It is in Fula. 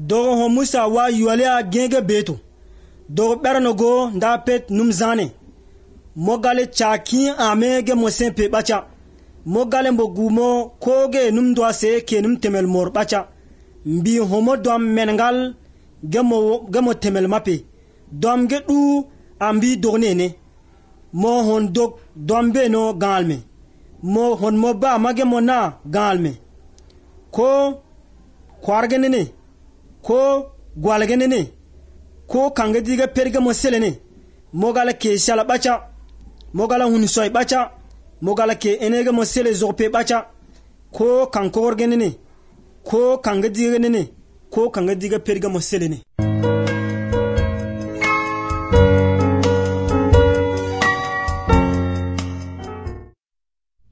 dogo ho Musa wa yualia genge beto dogo berno go nda pet numzane mogale chaki amege mosempe bacha mogale mbogumo koge numdwa se ke num temel mor bacha mbi homo dom mengal gemo temel mape dom ge du ambi dognene mo hon dog dombe no galme mo hon mo ba mage mo na galme ko kwargenene ko gwalgenene ko kange diga perge mo selene mogala ke shala bacha mogala hunsoy bacha mogala ke enege mo sele zope bacha ko kanko orgenene ko kange diga nene ko kange diga perge mo selene